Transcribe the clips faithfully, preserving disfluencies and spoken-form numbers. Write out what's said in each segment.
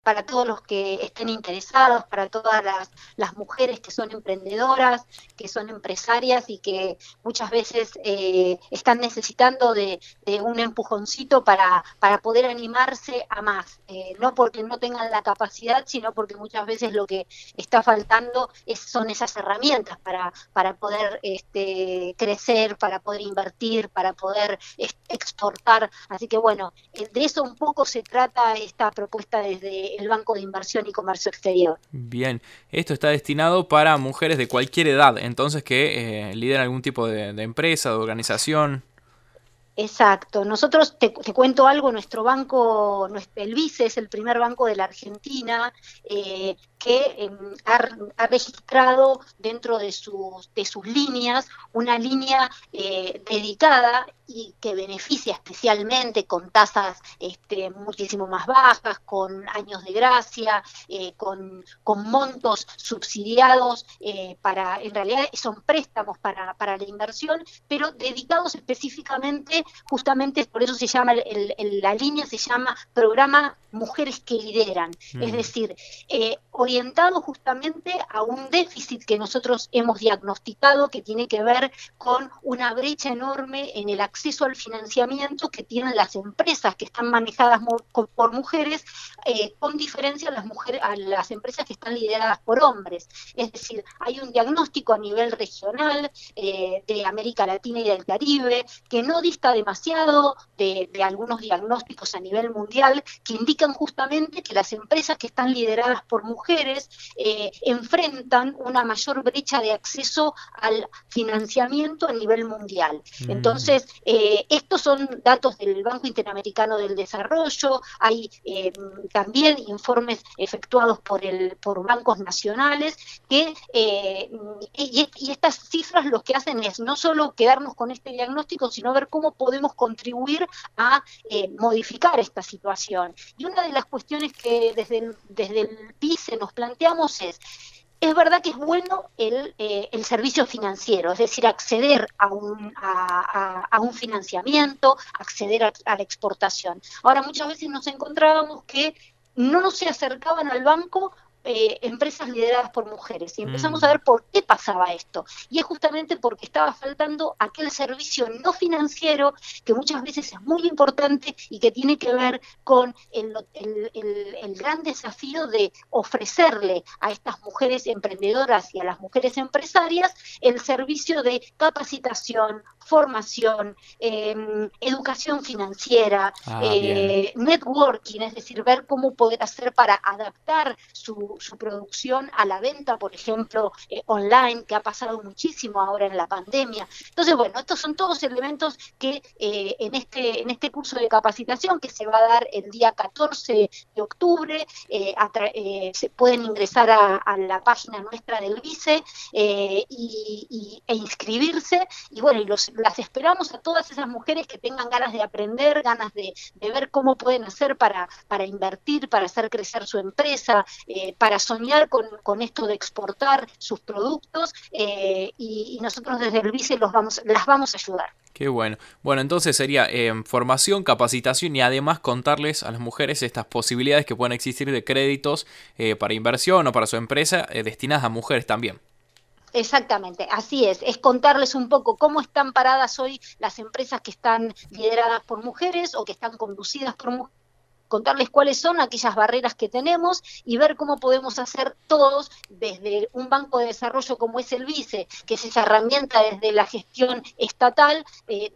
para todos los que estén interesados, para todas las, las mujeres que son emprendedoras, que son empresarias y que muchas veces eh, están necesitando de, de un empujoncito para, para poder animarse a más, eh, no porque no tengan la capacidad, sino porque muchas veces lo que está faltando es, son esas herramientas para, para poder este, crecer, para poder invertir, para poder este, exportar. Así que bueno, de eso un poco se trata esta propuesta desde el Banco de Inversión y Comercio Exterior. Bien, esto está destinado para mujeres de cualquier edad, entonces que eh, lideran algún tipo de, de empresa, de organización. Exacto. Nosotros, te, te cuento algo, nuestro banco, nuestro, el BICE es el primer banco de la Argentina eh, que eh, ha, ha registrado dentro de sus, de sus líneas una línea eh, dedicada y que beneficia especialmente con tasas este, muchísimo más bajas, con años de gracia, eh, con, con montos subsidiados eh, para, en realidad son préstamos para, para la inversión, pero dedicados específicamente, justamente por eso se llama, el, el, la línea se llama Programa Mujeres que Lideran, es Mm. decir, eh, orientado justamente a un déficit que nosotros hemos diagnosticado que tiene que ver con una brecha enorme en el acceso al financiamiento que tienen las empresas que están manejadas por mujeres, eh, con diferencia a las, mujeres, a las empresas que están lideradas por hombres. Es decir, hay un diagnóstico a nivel regional eh, de América Latina y del Caribe que no dista demasiado de, de algunos diagnósticos a nivel mundial que indican justamente que las empresas que están lideradas por mujeres eh, enfrentan una mayor brecha de acceso al financiamiento a nivel mundial. Mm. Entonces, eh, estos son datos del Banco Interamericano del Desarrollo, hay eh, también informes efectuados por, el, por bancos nacionales que, eh, y, y estas cifras lo que hacen es no solo quedarnos con este diagnóstico, sino ver cómo podemos contribuir a eh, modificar esta situación. Y una de las cuestiones que desde el, desde el BICE nos planteamos es, es verdad que es bueno el, eh, el servicio financiero, es decir, acceder a un, a, a, a un financiamiento, acceder a, a la exportación. Ahora, muchas veces nos encontrábamos que no se acercaban al banco eh, empresas lideradas por mujeres y empezamos a Mm. ver por qué pasaba esto. Y es justamente porque estaba faltando aquel servicio no financiero que muchas veces es muy importante y que tiene que ver con el, el, el, el gran desafío de ofrecerle a estas mujeres emprendedoras y a las mujeres empresarias el servicio de capacitación, formación, eh, educación financiera, Ah, bien. eh, networking, es decir, ver cómo poder hacer para adaptar su, su producción a la venta, por ejemplo, eh, online, que ha pasado muchísimo ahora en la pandemia. Entonces, bueno, estos son todos elementos que eh, en, este, en este curso de capacitación que se va a dar el día catorce de octubre, eh, eh, se pueden ingresar a, a la página nuestra del BICE eh, y, y, e inscribirse, y bueno, y los, las esperamos a todas esas mujeres que tengan ganas de aprender, ganas de, de ver cómo pueden hacer para, para invertir, para hacer crecer su empresa, eh, para soñar con, con esto de exportar sus productos, eh, y, y nosotros desde el BICE los vamos, las vamos a ayudar. Qué bueno. Bueno, entonces sería eh, formación, capacitación y además contarles a las mujeres estas posibilidades que pueden existir de créditos eh, para inversión o para su empresa eh, destinadas a mujeres también. Exactamente, así es, es contarles un poco cómo están paradas hoy las empresas que están lideradas por mujeres o que están conducidas por mujeres, contarles cuáles son aquellas barreras que tenemos y ver cómo podemos hacer todos desde un banco de desarrollo como es el BICE, que es esa herramienta desde la gestión estatal, eh,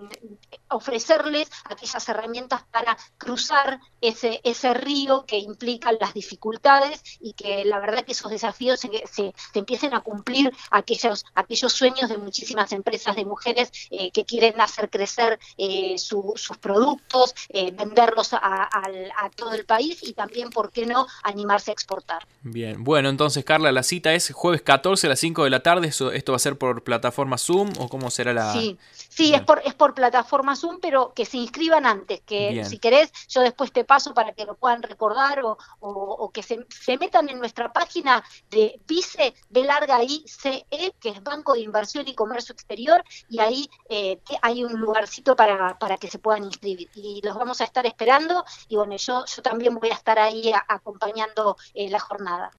ofrecerles aquellas herramientas para cruzar ese, ese río que implican las dificultades y que la verdad que esos desafíos se, se, se empiecen a cumplir aquellos, aquellos sueños de muchísimas empresas de mujeres eh, que quieren hacer crecer eh, su, sus productos, eh, venderlos a, a, a todo el país y también, ¿por qué no?, animarse a exportar. Bien, bueno, entonces Carla, la cita es jueves catorce a las cinco de la tarde. ¿Esto, esto va a ser por plataforma Zoom o cómo será la...? Sí, sí, es Bien. por por, es por plataforma Zoom, pero que se inscriban antes, que Bien. si querés yo después te paso para que lo puedan recordar o, o, o que se, se metan en nuestra página de Vice, B larga I C E, que es Banco de Inversión y Comercio Exterior, y ahí eh, hay un lugarcito para, para que se puedan inscribir. Y los vamos a estar esperando, y bueno, yo, yo también voy a estar ahí a, acompañando eh, la jornada.